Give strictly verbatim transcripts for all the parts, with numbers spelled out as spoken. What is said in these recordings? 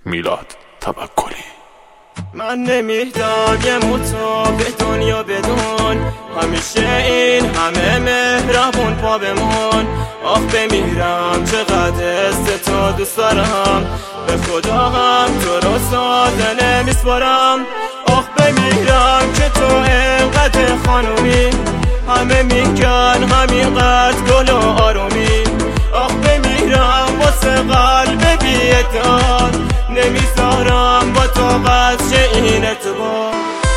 میلاد توکلی. من نمیدم یه موتو به دنیا بدون، همیشه این همه مهربون پا بمون. آخ بمیرم چقدر است تو دوست دارم، به خدا هم تو رو ساده نمیسپارم. آخ بمیرم که تو اینقدر خانومی، همه میگن همینقدر گل و آرومی. آخ بمیرم واسه قلب بی اعتبار، نمیذارم با تو قدر این اعتبار.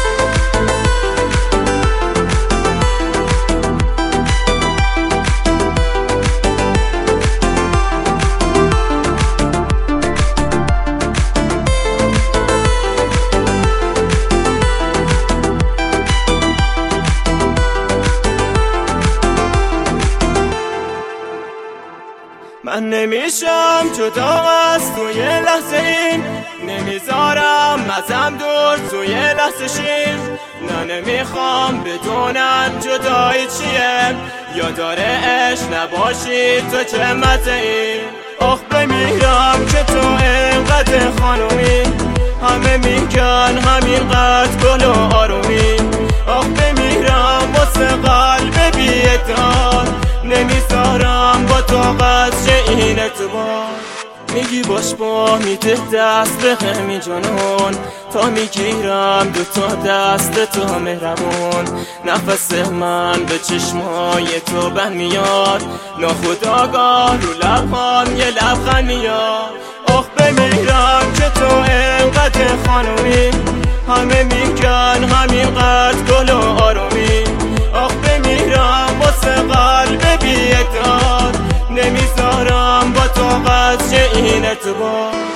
من نمیشم جدا از توی لحظه این، نمیذارم ازم دور توی لحظه شیم. نه نمیخوام بدونم جدایی چیه، یا داره عشق نباشی تو چه مزه‌ای. آخ بمیرم که تو اینقدر خانومی، همه میگن همینقدر گل و آرومی. آخ بمیرم واسه قلب بی اعتبار، نمیذارم با تو قدر این اعتبار. میگی باش با میده دست به همین جنون، تا میگیرم دو تا دست تو مهربون. نفس من به چشمای تو بند میاد، ناخودآگاه رو لبهام یه لبخند میاد. آخ بمیرم که تو اینقدر خانومی، همه میگن همینقدر گل و آرومی. آخ بمیرم واسه قلب بی اعتبار، نمیذارم با تو قدر این اعتبار.